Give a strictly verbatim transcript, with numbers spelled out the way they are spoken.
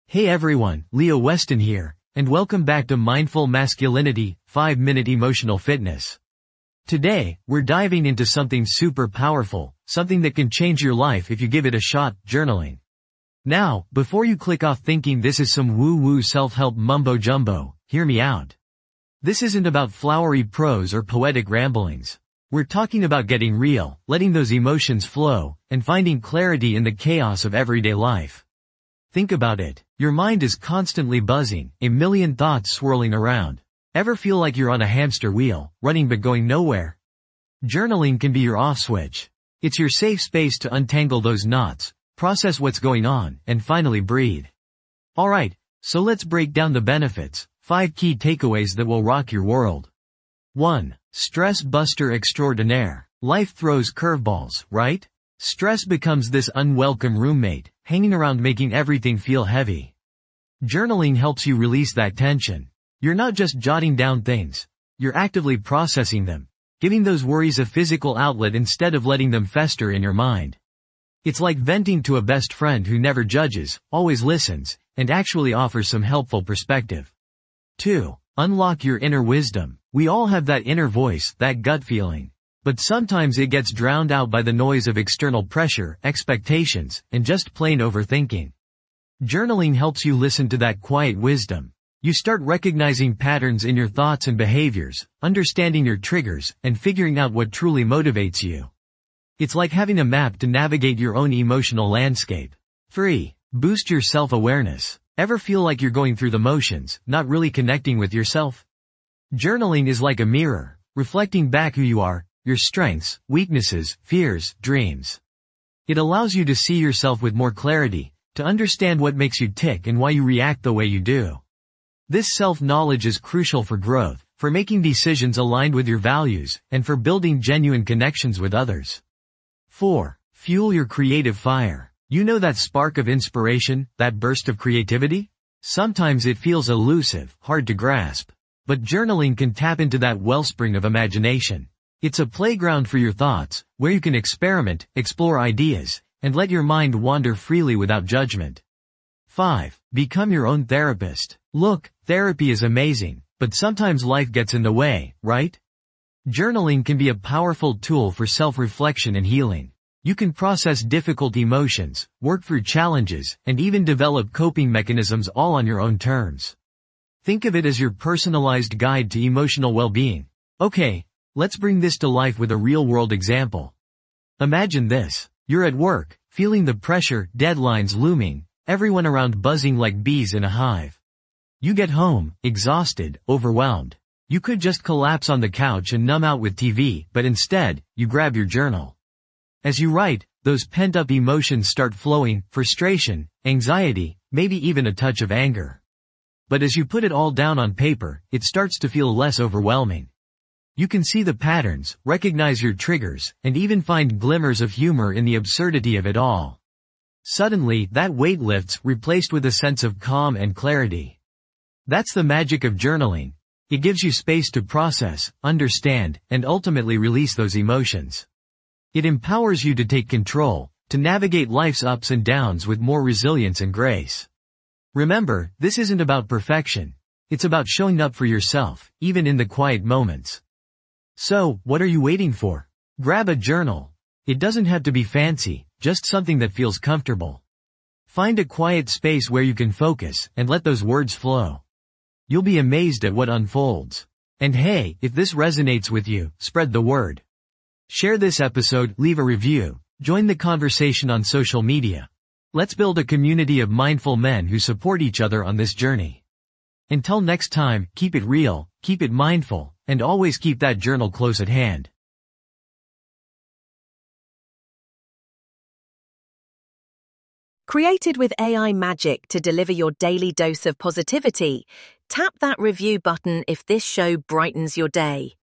Hey everyone, Leo Weston here, and welcome back to Mindful Masculinity, five minute Emotional Fitness. Today, we're diving into something super powerful, something that can change your life if you give it a shot, journaling. Now, before you click off thinking this is some woo-woo self-help mumbo-jumbo, hear me out. This isn't about flowery prose or poetic ramblings. We're talking about getting real, letting those emotions flow, and finding clarity in the chaos of everyday life. Think about it. Your mind is constantly buzzing, a million thoughts swirling around. Ever feel like you're on a hamster wheel, running but going nowhere? Journaling can be your off switch. It's your safe space to untangle those knots, process what's going on, and finally breathe. Alright, so let's break down the benefits, five key takeaways that will rock your world. one. Stress buster extraordinaire. Life throws curveballs, right? Stress becomes this unwelcome roommate, hanging around making everything feel heavy. Journaling helps you release that tension. You're not just jotting down things. You're actively processing them, giving those worries a physical outlet instead of letting them fester in your mind. It's like venting to a best friend who never judges, always listens, and actually offers some helpful perspective. two. Unlock your inner wisdom. We all have that inner voice, that gut feeling. But sometimes it gets drowned out by the noise of external pressure, expectations, and just plain overthinking. Journaling helps you listen to that quiet wisdom. You start recognizing patterns in your thoughts and behaviors, understanding your triggers, and figuring out what truly motivates you. It's like having a map to navigate your own emotional landscape. three. Boost your self-awareness. Ever feel like you're going through the motions, not really connecting with yourself? Journaling is like a mirror, reflecting back who you are, your strengths, weaknesses, fears, dreams. It allows you to see yourself with more clarity, to understand what makes you tick and why you react the way you do. This self-knowledge is crucial for growth, for making decisions aligned with your values, and for building genuine connections with others. four. Fuel your creative fire. You know that spark of inspiration, that burst of creativity? Sometimes it feels elusive, hard to grasp. But journaling can tap into that wellspring of imagination. It's a playground for your thoughts, where you can experiment, explore ideas, and let your mind wander freely without judgment. five. Become your own therapist. Look, therapy is amazing, but sometimes life gets in the way, right? Journaling can be a powerful tool for self-reflection and healing. You can process difficult emotions, work through challenges, and even develop coping mechanisms all on your own terms. Think of it as your personalized guide to emotional well-being. Okay, let's bring this to life with a real-world example. Imagine this. You're at work, feeling the pressure, deadlines looming, everyone around buzzing like bees in a hive. You get home, exhausted, overwhelmed. You could just collapse on the couch and numb out with T V, but instead, you grab your journal. As you write, those pent-up emotions start flowing, frustration, anxiety, maybe even a touch of anger. But as you put it all down on paper, it starts to feel less overwhelming. You can see the patterns, recognize your triggers, and even find glimmers of humor in the absurdity of it all. Suddenly, that weight lifts, replaced with a sense of calm and clarity. That's the magic of journaling. It gives you space to process, understand, and ultimately release those emotions. It empowers you to take control, to navigate life's ups and downs with more resilience and grace. Remember, this isn't about perfection. It's about showing up for yourself, even in the quiet moments. So, what are you waiting for? Grab a journal. It doesn't have to be fancy, just something that feels comfortable. Find a quiet space where you can focus, and let those words flow. You'll be amazed at what unfolds. And hey, if this resonates with you, spread the word. Share this episode, leave a review, join the conversation on social media. Let's build a community of mindful men who support each other on this journey. Until next time, keep it real, keep it mindful, and always keep that journal close at hand. Created with A I magic to deliver your daily dose of positivity, tap that review button if this show brightens your day.